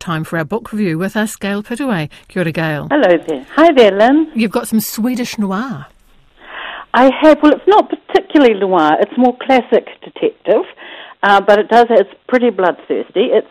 Time for our book review with us, Gail Pittaway. Kia ora, Gail. Hello there. Hi there, Lynn. You've got some Swedish noir. I have, well, it's not particularly noir. It's more classic detective, but it's pretty bloodthirsty. It's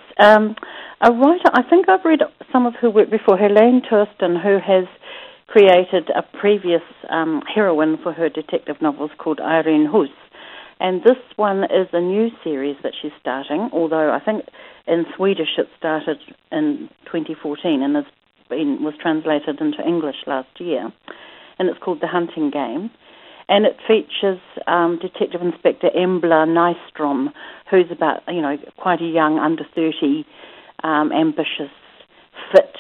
a writer, I think I've read some of her work before, Helene Thurston, who has created a previous heroine for her detective novels called Irene Huss. And this one is a new series that she's starting, although I think in Swedish it started in 2014 and was translated into English last year. And it's called The Hunting Game. And it features Detective Inspector Embla Nystrom, who's about, quite a young, under 30, ambitious, fit,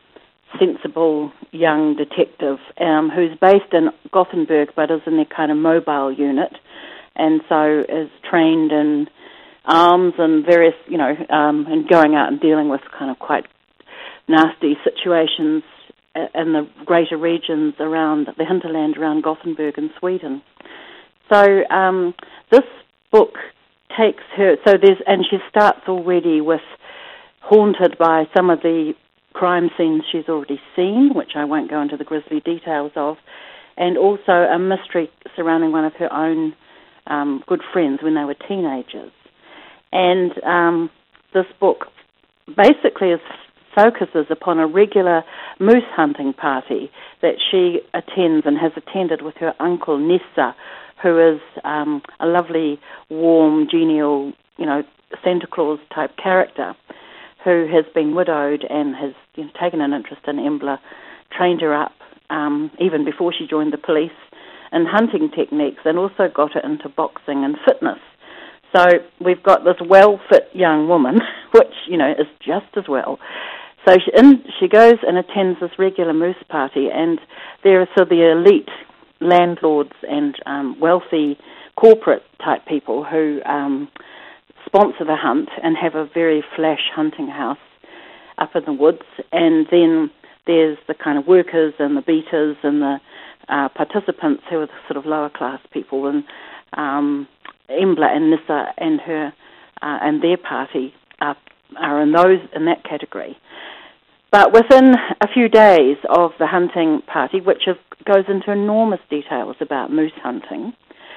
sensible young detective who's based in Gothenburg but is in their kind of mobile unit. And so is trained in arms and various, and going out and dealing with kind of quite nasty situations in the greater regions around the hinterland around Gothenburg in Sweden. So this book takes her, and she starts already with haunted by some of the crime scenes she's already seen, which I won't go into the grisly details of, and also a mystery surrounding one of her own good friends when they were teenagers. And this book basically focuses upon a regular moose hunting party that she attends and has attended with her uncle Nissa, who is a lovely, warm, genial, Santa Claus type character who has been widowed and has taken an interest in Embla, trained her up even before she joined the police and hunting techniques, and also got her into boxing and fitness. So we've got this well-fit young woman, which, is just as well. So she goes and attends this regular moose party, and there are the elite landlords and wealthy corporate-type people who sponsor the hunt and have a very flash hunting house up in the woods. And then there's the kind of workers and the beaters and the participants who are the sort of lower class people, and Embla and Nissa and her and their party are in that category. But within a few days of the hunting party, which goes into enormous details about moose hunting,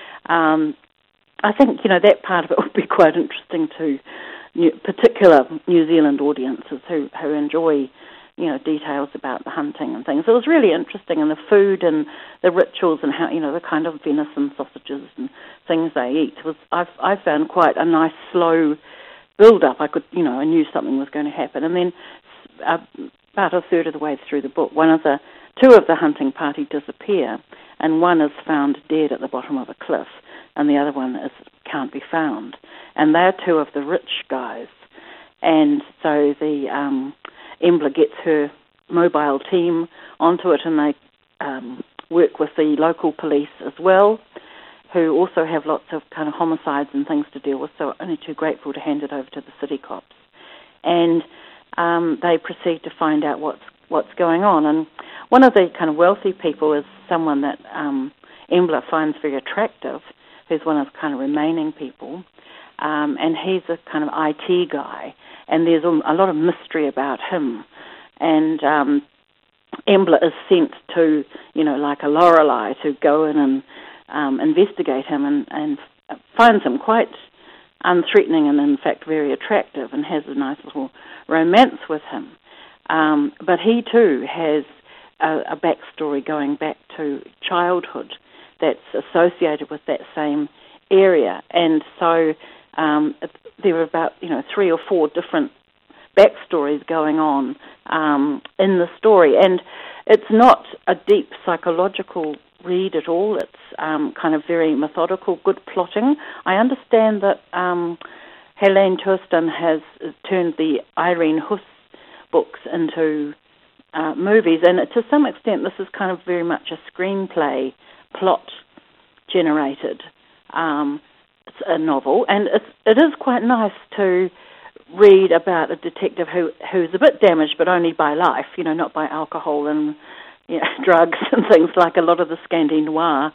I think that part of it would be quite interesting to particular New Zealand audiences who enjoy details about the hunting and things. It was really interesting, and the food and the rituals and how, the kind of venison sausages and things they eat I found quite a nice slow build-up. I knew something was going to happen. And then about a third of the way through the book, two of the hunting party disappear, and one is found dead at the bottom of a cliff, and the other one can't be found. And they're two of the rich guys. And so the Embla gets her mobile team onto it, and they work with the local police as well, who also have lots of kind of homicides and things to deal with, so only too grateful to hand it over to the city cops. And they proceed to find out what's going on. And one of the kind of wealthy people is someone that Embla finds very attractive, who's one of the kind of remaining people, and he's a kind of IT guy, and there's a lot of mystery about him. And Embla is sent to, like a Lorelei, to go in and investigate him, and finds him quite unthreatening and, in fact, very attractive, and has a nice little romance with him. But he, too, has a backstory going back to childhood that's associated with that same area. And so there are about, 3 or 4 different backstories going on in the story. And it's not a deep psychological read at all. It's kind of very methodical, good plotting. I understand that Helene Thurston has turned the Irene Huss books into movies, and to some extent this is kind of very much a screenplay plot generated a novel, and it is quite nice to read about a detective who's a bit damaged, but only by life, not by alcohol and drugs and things like a lot of the Scandi noir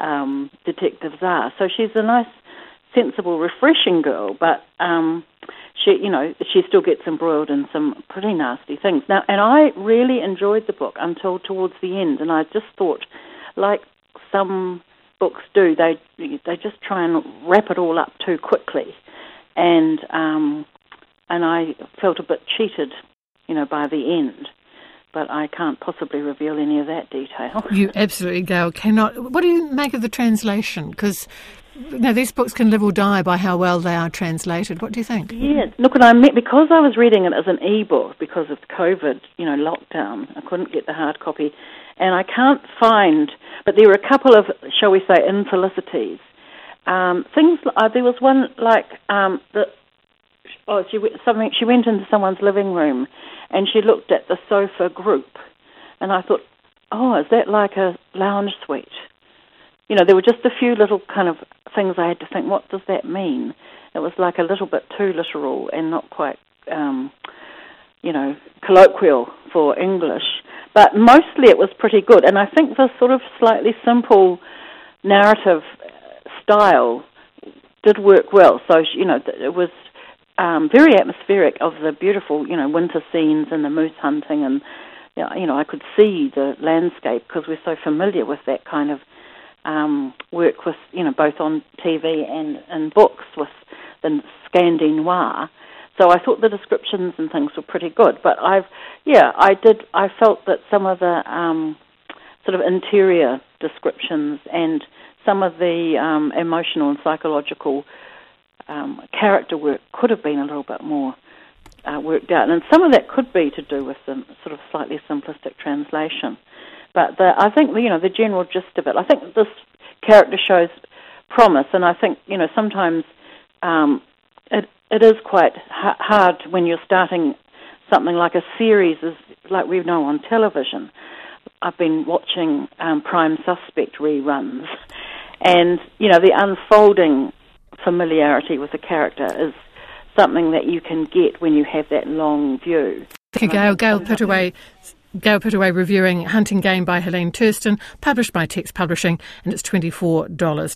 detectives are. So she's a nice, sensible, refreshing girl, but she still gets embroiled in some pretty nasty things. Now, and I really enjoyed the book until towards the end, and I just thought, like some books do, they just try and wrap it all up too quickly, and I felt a bit cheated, by the end. But I can't possibly reveal any of that detail. You absolutely, Gail, cannot. What do you make of the translation? Because these books can live or die by how well they are translated. What do you think? Yeah, look, because I was reading it as an e-book because of COVID, lockdown, I couldn't get the hard copy, and I can't find. But there were a couple of, shall we say, infelicities. Things. There was one like she went into someone's living room and she looked at the sofa group, and I thought, is that like a lounge suite? There were just a few little kind of things I had to think, what does that mean? It was like a little bit too literal and not quite, colloquial for English. But mostly it was pretty good, and I think the sort of slightly simple narrative style did work well. So, it was very atmospheric of the beautiful, winter scenes and the moose hunting, and I could see the landscape because we're so familiar with that kind of work with, both on TV and books with the Scandi noir. So I thought the descriptions and things were pretty good. But I felt that some of the sort of interior descriptions and some of the emotional and psychological character work could have been a little bit more worked out, and some of that could be to do with the sort of slightly simplistic translation. But I think the general gist of it, I think this character shows promise, and I think sometimes it is quite hard when you're starting something like a series, like we know on television. I've been watching Prime Suspect reruns, and the unfolding familiarity with the character is something that you can get when you have that long view. Thank you, Gail Pittaway reviewing Hunting Game by Helene Thurston, published by Text Publishing, and it's $24.